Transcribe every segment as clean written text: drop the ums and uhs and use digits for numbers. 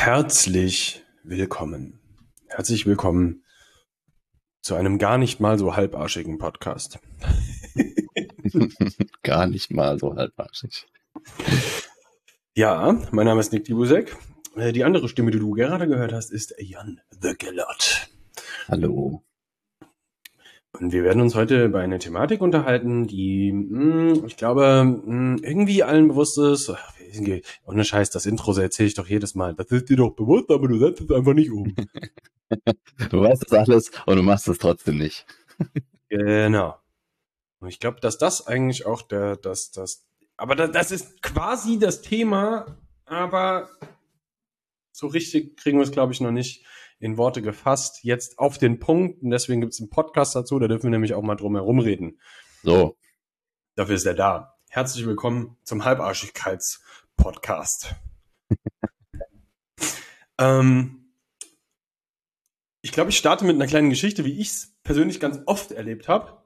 Herzlich willkommen. Herzlich willkommen zu einem gar nicht mal so halbarschigen Podcast. Gar nicht mal so halbarschig. Ja, mein Name ist Nick Dibusek. Die andere Stimme, die du gerade gehört hast, ist Jan the Gellert. Hallo. Und wir werden uns heute über eine Thematik unterhalten, die, ich glaube, irgendwie allen bewusst ist. Ohne Scheiß, das Intro erzähle ich doch jedes Mal. Das ist dir doch bewusst, aber du setzt es einfach nicht um. Du weißt das alles und du machst es trotzdem nicht. Genau. Und ich glaube, dass das eigentlich auch das ist quasi das Thema, aber so richtig kriegen wir es, glaube ich, noch nicht in Worte gefasst. Jetzt auf den Punkt, und deswegen gibt es einen Podcast dazu, da dürfen wir nämlich auch mal drum herum reden. So. Dafür ist er da. Herzlich willkommen zum Halbarschigkeits-Podcast. Ich glaube, ich starte mit einer kleinen Geschichte, wie ich es persönlich ganz oft erlebt habe.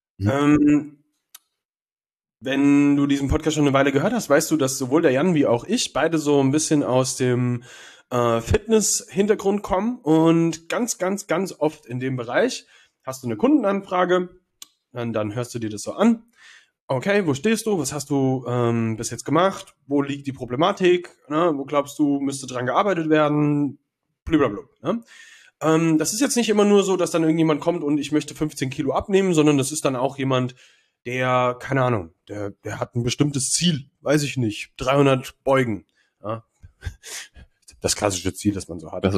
Wenn du diesen Podcast schon eine Weile gehört hast, weißt du, dass sowohl der Jan wie auch ich beide so ein bisschen aus dem Fitness-Hintergrund kommen und ganz, ganz, ganz oft in dem Bereich hast du eine Kundenanfrage, dann hörst du dir das so an. Okay, wo stehst du? Was hast du bis jetzt gemacht? Wo liegt die Problematik? Wo glaubst du, müsste dran gearbeitet werden? Blablabla. Das ist jetzt nicht immer nur so, dass dann irgendjemand kommt und ich möchte 15 Kilo abnehmen, sondern das ist dann auch jemand, der, keine Ahnung, der hat ein bestimmtes Ziel, weiß ich nicht, 300 Beugen. Ja. Das klassische Ziel, das man so hat.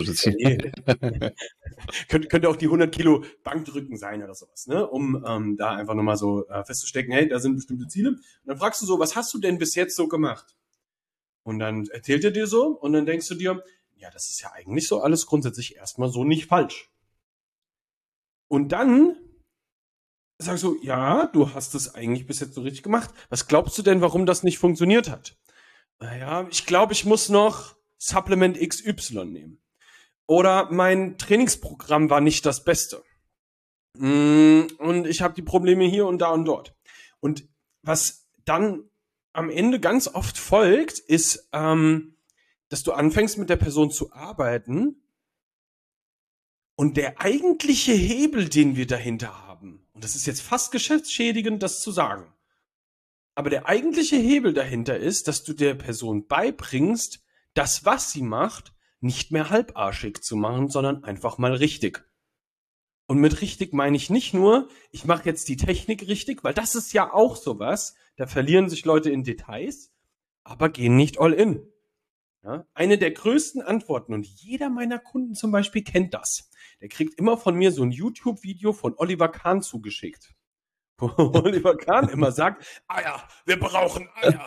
Könnte auch die 100 Kilo Bankdrücken sein oder sowas, ne? Um da einfach nochmal so festzustecken, hey, da sind bestimmte Ziele. Und dann fragst du so, was hast du denn bis jetzt so gemacht? Und dann erzählt er dir so und dann denkst du dir, ja, das ist ja eigentlich so alles grundsätzlich erstmal so nicht falsch. Und dann sagst du, ja, du hast es eigentlich bis jetzt so richtig gemacht. Was glaubst du denn, warum das nicht funktioniert hat? Naja, ich glaube, ich muss noch Supplement XY nehmen. Oder mein Trainingsprogramm war nicht das Beste. Und ich habe die Probleme hier und da und dort. Und was dann am Ende ganz oft folgt, ist, dass du anfängst mit der Person zu arbeiten und der eigentliche Hebel, den wir dahinter haben, und das ist jetzt fast geschäftsschädigend, das zu sagen, aber der eigentliche Hebel dahinter ist, dass du der Person beibringst, das, was sie macht, nicht mehr halbarschig zu machen, sondern einfach mal richtig. Und mit richtig meine ich nicht nur, ich mache jetzt die Technik richtig, weil das ist ja auch sowas, da verlieren sich Leute in Details, aber gehen nicht all in. Ja? Eine der größten Antworten, und jeder meiner Kunden zum Beispiel kennt das, der kriegt immer von mir so ein YouTube-Video von Oliver Kahn zugeschickt. Wo Oliver Kahn immer sagt, Eier, wir brauchen Eier.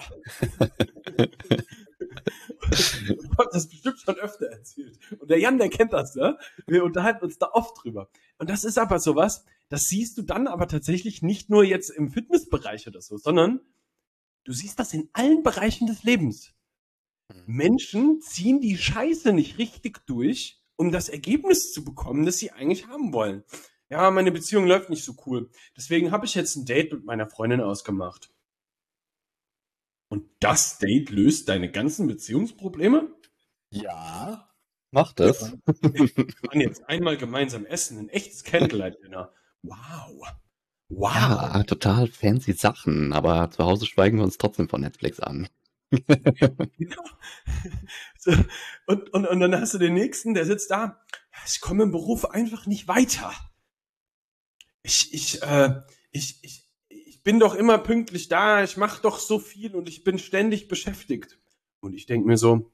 Ich habe das bestimmt schon öfter erzählt. Und der Jan, der kennt das, ne? Wir unterhalten uns da oft drüber. Und das ist aber sowas, das siehst du dann aber tatsächlich nicht nur jetzt im Fitnessbereich oder so, sondern du siehst das in allen Bereichen des Lebens. Menschen ziehen die Scheiße nicht richtig durch, um das Ergebnis zu bekommen, das sie eigentlich haben wollen. Ja, meine Beziehung läuft nicht so cool. Deswegen habe ich jetzt ein Date mit meiner Freundin ausgemacht. Und das Date löst deine ganzen Beziehungsprobleme? Ja, macht es. Wir waren jetzt einmal gemeinsam essen, ein echtes Candlelight-Dinner. Wow. Ja, total fancy Sachen, aber zu Hause schweigen wir uns trotzdem von Netflix an. Genau. So, und dann hast du den Nächsten, der sitzt da. Ich komme im Beruf einfach nicht weiter. Ich bin doch immer pünktlich da, ich mache doch so viel und ich bin ständig beschäftigt. Und ich denke mir so,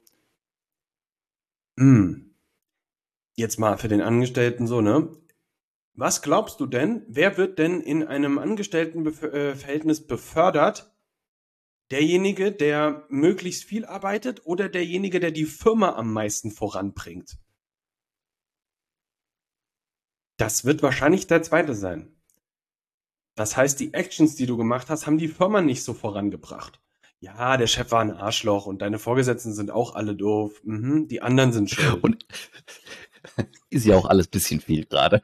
jetzt mal für den Angestellten so, ne? Was glaubst du denn, wer wird denn in einem Angestelltenverhältnis befördert? Derjenige, der möglichst viel arbeitet oder derjenige, der die Firma am meisten voranbringt? Das wird wahrscheinlich der zweite sein. Das heißt, die Actions, die du gemacht hast, haben die Firma nicht so vorangebracht. Ja, der Chef war ein Arschloch und deine Vorgesetzten sind auch alle doof. Die anderen sind schuld. Und ist ja auch alles ein bisschen viel gerade.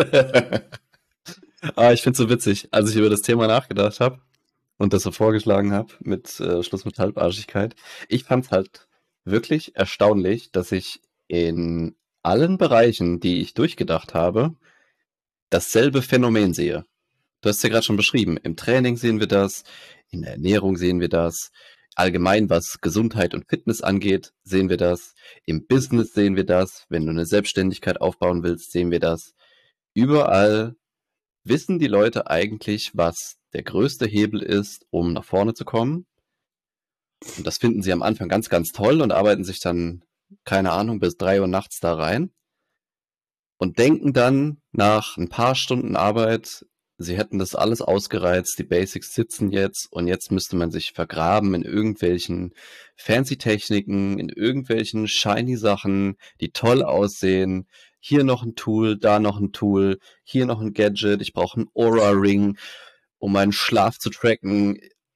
Aber ich finde es so witzig, als ich über das Thema nachgedacht habe und das so vorgeschlagen habe mit Schluss mit Halbarschigkeit. Ich fand es halt wirklich erstaunlich, dass ich in allen Bereichen, die ich durchgedacht habe, dasselbe Phänomen sehe. Du hast ja gerade schon beschrieben, im Training sehen wir das, in der Ernährung sehen wir das, allgemein was Gesundheit und Fitness angeht, sehen wir das, im Business sehen wir das, wenn du eine Selbstständigkeit aufbauen willst, sehen wir das. Überall wissen die Leute eigentlich, was der größte Hebel ist, um nach vorne zu kommen. Und das finden sie am Anfang ganz, ganz toll und arbeiten sich dann, keine Ahnung, bis 3 Uhr nachts da rein und denken dann nach ein paar Stunden Arbeit, sie hätten das alles ausgereizt, die Basics sitzen jetzt und jetzt müsste man sich vergraben in irgendwelchen fancy Techniken, in irgendwelchen shiny Sachen, die toll aussehen. Hier noch ein Tool, da noch ein Tool, hier noch ein Gadget, ich brauche einen Aura-Ring, um meinen Schlaf zu tracken.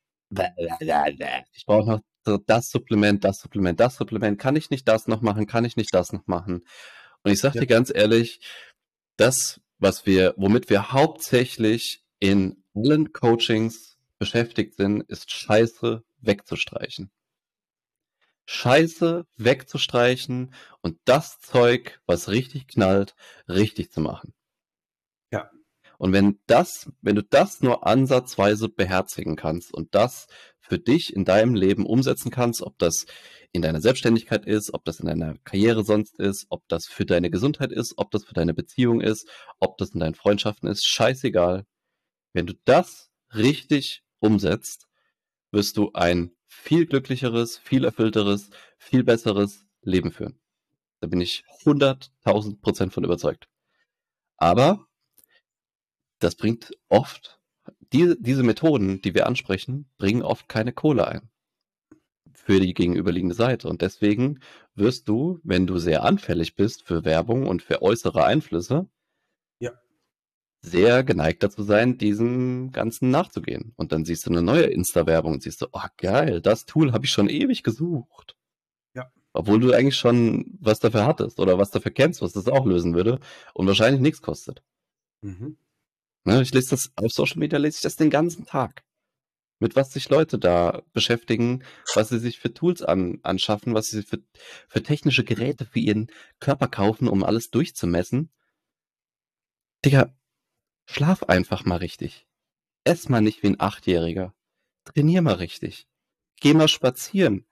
Ich brauche noch so das Supplement, das Supplement, das Supplement. Kann ich nicht das noch machen? Kann ich nicht das noch machen? Und ich sag Ja. dir ganz ehrlich, das, womit wir hauptsächlich in allen Coachings beschäftigt sind, ist Scheiße wegzustreichen. Scheiße wegzustreichen und das Zeug, was richtig knallt, richtig zu machen. Ja. Und wenn du das nur ansatzweise beherzigen kannst und das für dich in deinem Leben umsetzen kannst, ob das in deiner Selbstständigkeit ist, ob das in deiner Karriere sonst ist, ob das für deine Gesundheit ist, ob das für deine Beziehung ist, ob das in deinen Freundschaften ist, scheißegal. Wenn du das richtig umsetzt, wirst du ein viel glücklicheres, viel erfüllteres, viel besseres Leben führen. Da bin ich 100.000% von überzeugt. Aber das bringt oft, diese Methoden, die wir ansprechen, bringen oft keine Kohle ein für die gegenüberliegende Seite. Und deswegen wirst du, wenn du sehr anfällig bist für Werbung und für äußere Einflüsse, Ja. sehr geneigt dazu sein, diesem Ganzen nachzugehen. Und dann siehst du eine neue Insta-Werbung und siehst du, oh geil, das Tool habe ich schon ewig gesucht. Ja. Obwohl du eigentlich schon was dafür hattest oder was dafür kennst, was das auch lösen würde und wahrscheinlich nichts kostet. Mhm. Ne, ich lese das auf Social Media, lese ich das den ganzen Tag. Mit was sich Leute da beschäftigen, was sie sich für Tools anschaffen, was sie für technische Geräte für ihren Körper kaufen, um alles durchzumessen. Digga, schlaf einfach mal richtig. Ess mal nicht wie ein Achtjähriger. Trainier mal richtig. Geh mal spazieren.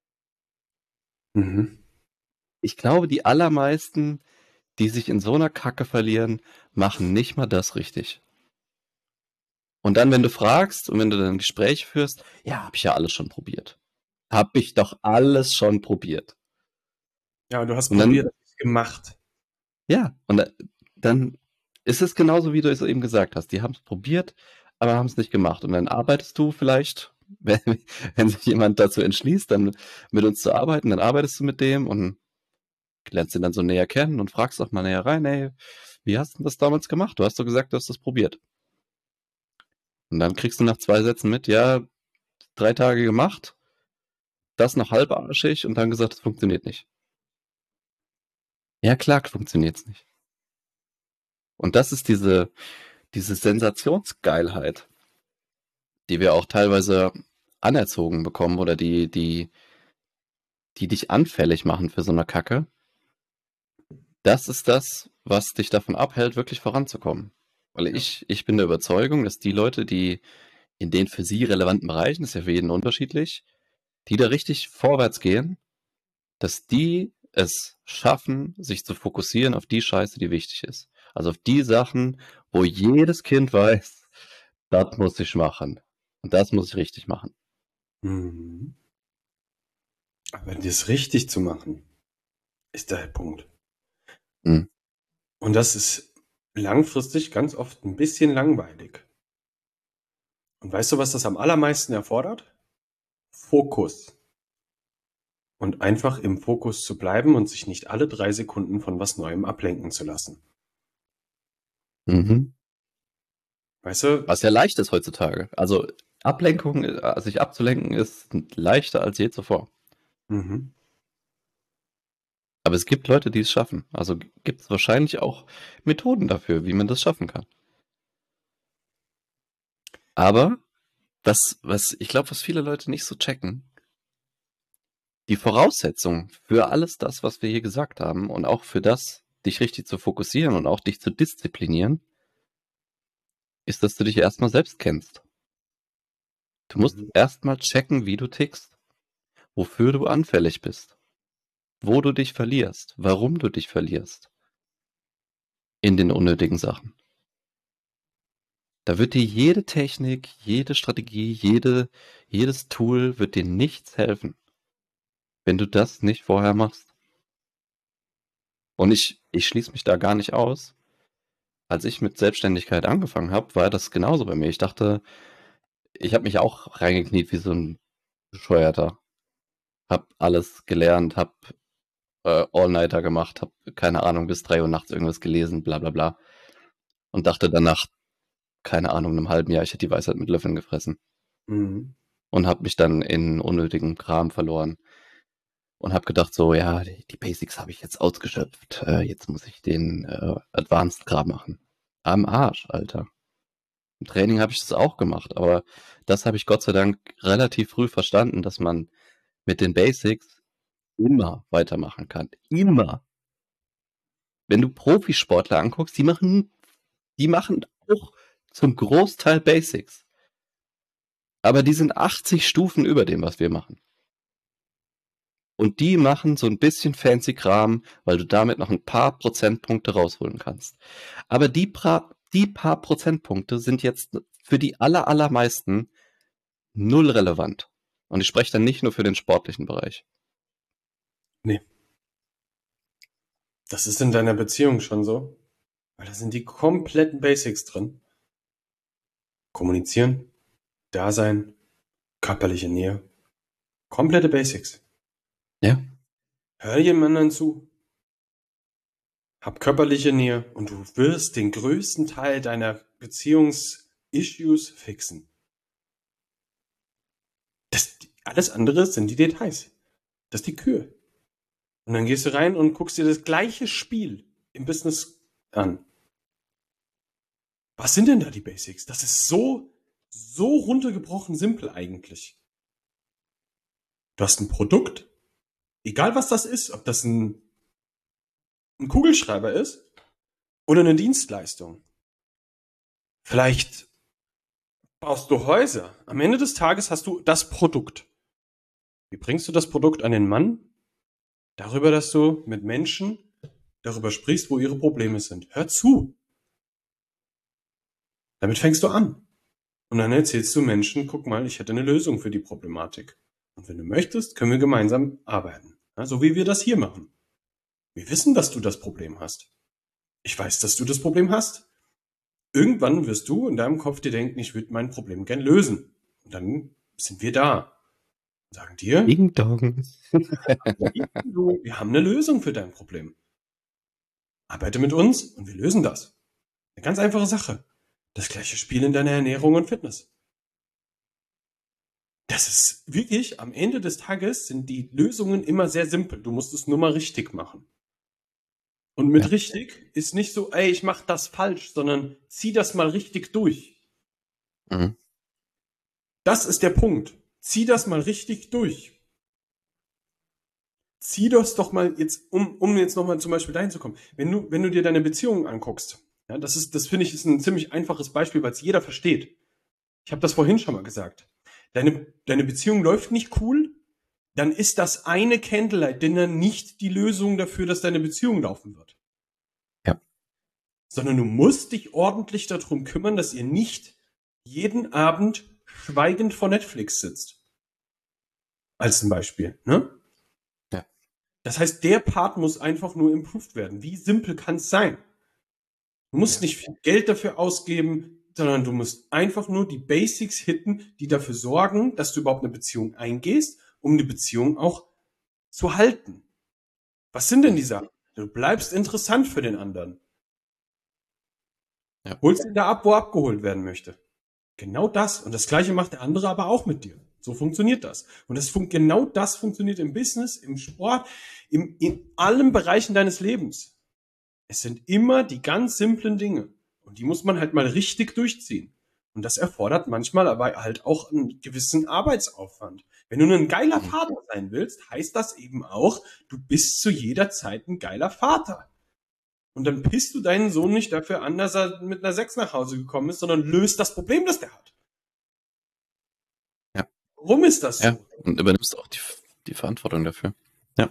Mhm. Ich glaube, die allermeisten, die sich in so einer Kacke verlieren, machen nicht mal das richtig. Und dann, wenn du fragst und wenn du dann ein Gespräch führst, ja, habe ich ja alles schon probiert. Hab ich doch alles schon probiert. Ja, du hast Und dann, probiert, gemacht. ja, und dann ist es genauso, wie du es eben gesagt hast. Die haben es probiert, aber haben es nicht gemacht. Und dann arbeitest du vielleicht, wenn sich jemand dazu entschließt, dann mit uns zu arbeiten, dann arbeitest du mit dem und lernst ihn dann so näher kennen und fragst auch mal näher rein, ey, wie hast du das damals gemacht? Du hast doch gesagt, du hast das probiert. Und dann kriegst du nach 2 Sätzen mit, ja, 3 Tage gemacht, das noch halbarschig und dann gesagt, es funktioniert nicht. Ja, klar funktioniert's nicht. Und das ist diese Sensationsgeilheit, die wir auch teilweise anerzogen bekommen oder die dich anfällig machen für so eine Kacke. Das ist das, was dich davon abhält, wirklich voranzukommen. Weil Ja. ich bin der Überzeugung, dass die Leute, die in den für sie relevanten Bereichen, ist ja für jeden unterschiedlich, die da richtig vorwärts gehen, dass die es schaffen, sich zu fokussieren auf die Scheiße, die wichtig ist. Also auf die Sachen, wo jedes Kind weiß, das muss ich machen. Und das muss ich richtig machen. Mhm. Aber das richtig zu machen, ist der Punkt. Hm. Und das ist langfristig ganz oft ein bisschen langweilig. Und weißt du, was das am allermeisten erfordert? Fokus. Und einfach im Fokus zu bleiben und sich nicht alle 3 Sekunden von was Neuem ablenken zu lassen. Mhm. Weißt du? Was ja leicht ist heutzutage. Also Ablenkung, sich abzulenken, ist leichter als je zuvor. Mhm. Aber es gibt Leute, die es schaffen. Also gibt es wahrscheinlich auch Methoden dafür, wie man das schaffen kann. Aber was ich glaube, was viele Leute nicht so checken, Die Voraussetzung für alles das, was wir hier gesagt haben und auch für das, dich richtig zu fokussieren und auch dich zu disziplinieren, ist, dass du dich erstmal selbst kennst. Du musst erstmal checken, wie du tickst, wofür du anfällig bist, wo du dich verlierst, warum du dich verlierst in den unnötigen Sachen. Da wird dir jede Technik, jede Strategie, jedes Tool wird dir nichts helfen, wenn du das nicht vorher machst. Und ich schließe mich da gar nicht aus. Als ich mit Selbstständigkeit angefangen habe, war das genauso bei mir. Ich dachte, ich habe mich auch reingekniet wie so ein Bescheuerter. Hab alles gelernt, hab All-Nighter gemacht, hab, keine Ahnung, bis 3 Uhr nachts irgendwas gelesen, bla bla bla. Und dachte danach, keine Ahnung, in einem halben Jahr, ich hätte die Weisheit mit Löffeln gefressen. Mhm. Und hab mich dann in unnötigem Kram verloren. Und hab gedacht so, ja, die Basics habe ich jetzt ausgeschöpft. Jetzt muss ich den Advanced-Kram machen. Am Arsch, Alter. Im Training habe ich das auch gemacht, aber das habe ich Gott sei Dank relativ früh verstanden, dass man mit den Basics immer weitermachen kann. Immer. Wenn du Profisportler anguckst, die machen auch zum Großteil Basics. Aber die sind 80 Stufen über dem, was wir machen. Und die machen so ein bisschen fancy Kram, weil du damit noch ein paar Prozentpunkte rausholen kannst. Aber die paar Prozentpunkte sind jetzt für die allermeisten null relevant. Und ich spreche dann nicht nur für den sportlichen Bereich. Nee. Das ist in deiner Beziehung schon so. Weil da sind die kompletten Basics drin. Kommunizieren, Dasein, körperliche Nähe. Komplette Basics. Ja. Hör jemandem zu. Hab körperliche Nähe und du wirst den größten Teil deiner Beziehungsissues fixen. Alles andere sind die Details. Das ist die Kür. Und dann gehst du rein und guckst dir das gleiche Spiel im Business an. Was sind denn da die Basics? Das ist so runtergebrochen simpel eigentlich. Du hast ein Produkt, egal was das ist, ob das ein Kugelschreiber ist oder eine Dienstleistung. Vielleicht baust du Häuser. Am Ende des Tages hast du das Produkt. Wie bringst du das Produkt an den Mann? Darüber, dass du mit Menschen darüber sprichst, wo ihre Probleme sind. Hör zu. Damit fängst du an. Und dann erzählst du Menschen, guck mal, ich hätte eine Lösung für die Problematik. Und wenn du möchtest, können wir gemeinsam arbeiten. Ja, so wie wir das hier machen. Wir wissen, dass du das Problem hast. Ich weiß, dass du das Problem hast. Irgendwann wirst du in deinem Kopf dir denken, ich würde mein Problem gern lösen. Und dann sind wir da. Und sagen dir, Ding Dong. wir haben eine Lösung für dein Problem. Arbeite mit uns und wir lösen das. Eine ganz einfache Sache. Das gleiche Spiel in deiner Ernährung und Fitness. Das ist wirklich, am Ende des Tages sind die Lösungen immer sehr simpel. Du musst es nur mal richtig machen. Und mit richtig ist nicht so, ey, ich mach das falsch, sondern zieh das mal richtig durch. Mhm. Das ist der Punkt. Zieh das mal richtig durch. Zieh das doch mal jetzt, um jetzt nochmal zum Beispiel dahin zu kommen. Wenn du dir deine Beziehungen anguckst, ja, das finde ich, ist ein ziemlich einfaches Beispiel, weil es jeder versteht. Ich habe das vorhin schon mal gesagt. Deine Beziehung läuft nicht cool, dann ist das eine Candlelight-Dinner nicht die Lösung dafür, dass deine Beziehung laufen wird. Ja. Sondern du musst dich ordentlich darum kümmern, dass ihr nicht jeden Abend schweigend vor Netflix sitzt. Als ein Beispiel, ne? Ja. Das heißt, der Part muss einfach nur improved werden. Wie simpel kann es sein? Du musst nicht viel Geld dafür ausgeben, sondern du musst einfach nur die Basics hitten, die dafür sorgen, dass du überhaupt eine Beziehung eingehst, um die Beziehung auch zu halten. Was sind denn die Sachen? Du bleibst interessant für den anderen. Ja. Holst ihn da ab, wo er abgeholt werden möchte. Genau das. Und das Gleiche macht der andere aber auch mit dir. So funktioniert das. Und genau das funktioniert im Business, im Sport, in allen Bereichen deines Lebens. Es sind immer die ganz simplen Dinge. Und die muss man halt mal richtig durchziehen. Und das erfordert manchmal aber halt auch einen gewissen Arbeitsaufwand. Wenn du ein geiler Vater sein willst, heißt das eben auch, du bist zu jeder Zeit ein geiler Vater. Und dann pisst du deinen Sohn nicht dafür an, dass er mit einer 6 nach Hause gekommen ist, sondern löst das Problem, das der hat. Ja. Warum ist das so? Ja, und übernimmst auch die Verantwortung dafür. Ja.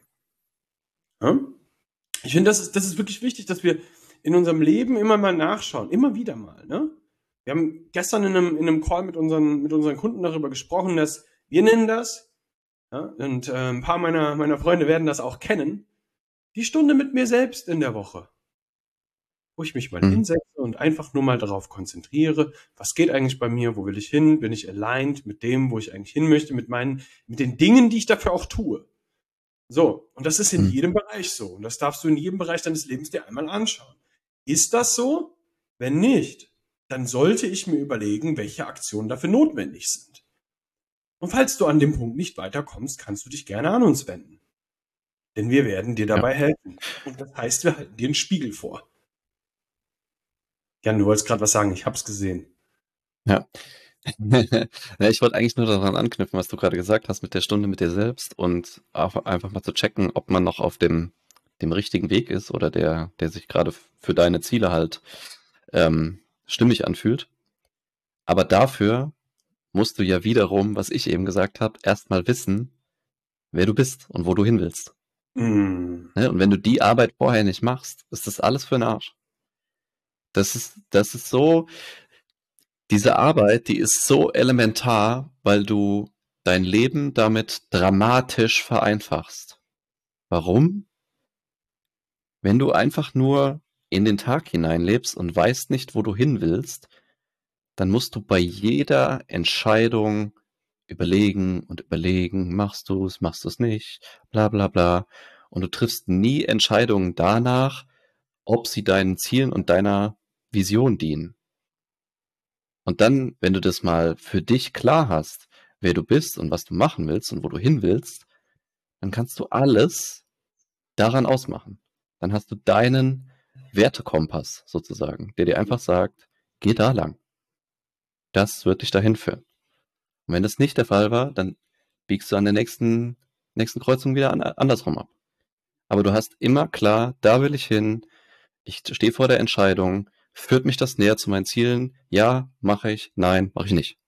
Ja? Ich finde, das ist wirklich wichtig, dass wir in unserem Leben immer mal nachschauen. Immer wieder mal. Ne? Wir haben gestern in einem Call mit unseren Kunden darüber gesprochen, dass wir nennen das, ja, und ein paar meiner Freunde werden das auch kennen, die Stunde mit mir selbst in der Woche. Wo ich mich mal hinsetze und einfach nur mal darauf konzentriere, was geht eigentlich bei mir, wo will ich hin, bin ich aligned mit dem, wo ich eigentlich hin möchte, mit den Dingen, die ich dafür auch tue. So, und das ist in jedem Bereich so. Und das darfst du in jedem Bereich deines Lebens dir einmal anschauen. Ist das so? Wenn nicht, dann sollte ich mir überlegen, welche Aktionen dafür notwendig sind. Und falls du an dem Punkt nicht weiterkommst, kannst du dich gerne an uns wenden. Denn wir werden dir dabei helfen. Und das heißt, wir halten dir einen Spiegel vor. Jan, du wolltest gerade was sagen, ich hab's gesehen. Ja. Ja, ich wollte eigentlich nur daran anknüpfen, was du gerade gesagt hast mit der Stunde mit dir selbst und einfach mal zu checken, ob man noch auf dem richtigen Weg ist oder der sich gerade für deine Ziele halt stimmig anfühlt. Aber dafür musst du ja wiederum, was ich eben gesagt habe, erstmal wissen, wer du bist und wo du hin willst. Mm. Ne? Und wenn du die Arbeit vorher nicht machst, ist das alles für den Arsch. Das ist so, diese Arbeit, die ist so elementar, weil du dein Leben damit dramatisch vereinfachst. Warum? Wenn du einfach nur in den Tag hineinlebst und weißt nicht, wo du hin willst, dann musst du bei jeder Entscheidung überlegen, machst du es nicht, bla bla bla. Und du triffst nie Entscheidungen danach, ob sie deinen Zielen und deiner Vision dienen. Und dann, wenn du das mal für dich klar hast, wer du bist und was du machen willst und wo du hin willst, dann kannst du alles daran ausmachen. Dann hast du deinen Wertekompass sozusagen, der dir einfach sagt, geh da lang. Das wird dich dahin führen. Und wenn das nicht der Fall war, dann biegst du an der nächsten Kreuzung wieder andersrum ab. Aber du hast immer klar, da will ich hin, ich stehe vor der Entscheidung, führt mich das näher zu meinen Zielen? Ja, mache ich, nein, mache ich nicht.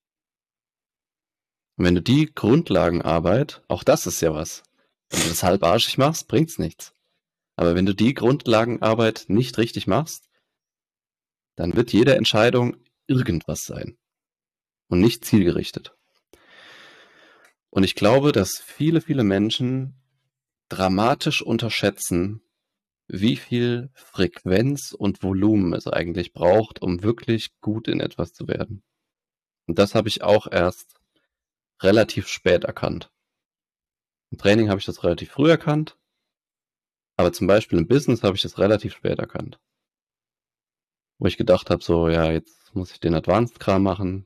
Und wenn du die Grundlagenarbeit, auch das ist ja was, wenn du das halbarschig machst, bringt's nichts. Aber wenn du die Grundlagenarbeit nicht richtig machst, dann wird jede Entscheidung irgendwas sein und nicht zielgerichtet. Und ich glaube, dass viele, viele Menschen dramatisch unterschätzen, wie viel Frequenz und Volumen es eigentlich braucht, um wirklich gut in etwas zu werden. Und das habe ich auch erst relativ spät erkannt. Im Training habe ich das relativ früh erkannt, aber zum Beispiel im Business habe ich das relativ spät erkannt. Wo ich gedacht habe, so, ja, jetzt muss ich den Advanced-Kram machen.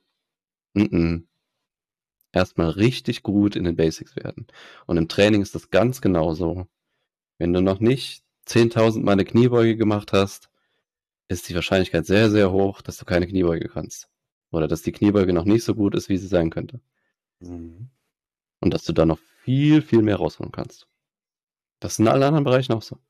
Erstmal richtig gut in den Basics werden. Und im Training ist das ganz genauso. Wenn du noch nicht 10.000 Mal eine Kniebeuge gemacht hast, ist die Wahrscheinlichkeit sehr, sehr hoch, dass du keine Kniebeuge kannst. Oder dass die Kniebeuge noch nicht so gut ist, wie sie sein könnte. Mhm. Und dass du da noch viel, viel mehr rausholen kannst. Das ist in allen anderen Bereichen auch so.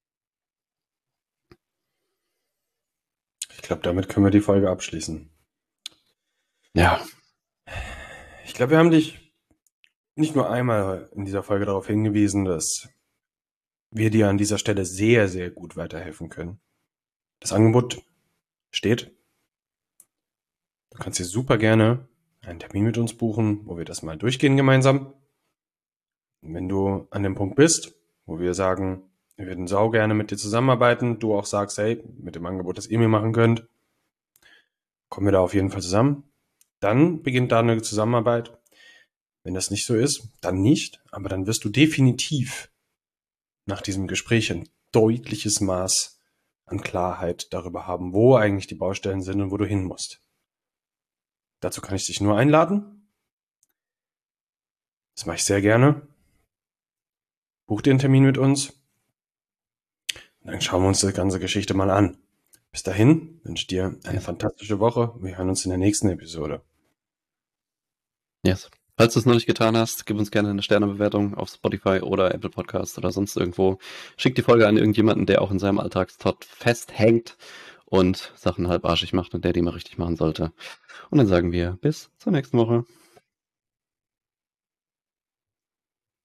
Ich glaube, damit können wir die Folge abschließen. Ja. Ich glaube, wir haben dich nicht nur einmal in dieser Folge darauf hingewiesen, dass wir dir an dieser Stelle sehr, sehr gut weiterhelfen können. Das Angebot steht. Du kannst dir super gerne einen Termin mit uns buchen, wo wir das mal durchgehen gemeinsam. Und wenn du an dem Punkt bist, wo wir sagen, wir würden sau gerne mit dir zusammenarbeiten, du auch sagst, hey, mit dem Angebot, das ihr mir machen könnt, kommen wir da auf jeden Fall zusammen. Dann beginnt da eine Zusammenarbeit. Wenn das nicht so ist, dann nicht, aber dann wirst du definitiv nach diesem Gespräch ein deutliches Maß an Klarheit darüber haben, wo eigentlich die Baustellen sind und wo du hin musst. Dazu kann ich dich nur einladen. Das mache ich sehr gerne. Buch dir einen Termin mit uns. Und dann schauen wir uns die ganze Geschichte mal an. Bis dahin wünsche ich dir eine fantastische Woche. Wir hören uns in der nächsten Episode. Yes. Falls du es noch nicht getan hast, gib uns gerne eine Sternebewertung auf Spotify oder Apple Podcast oder sonst irgendwo. Schick die Folge an irgendjemanden, der auch in seinem Alltagstrott festhängt und Sachen halbarschig macht und der die mal richtig machen sollte. Und dann sagen wir bis zur nächsten Woche.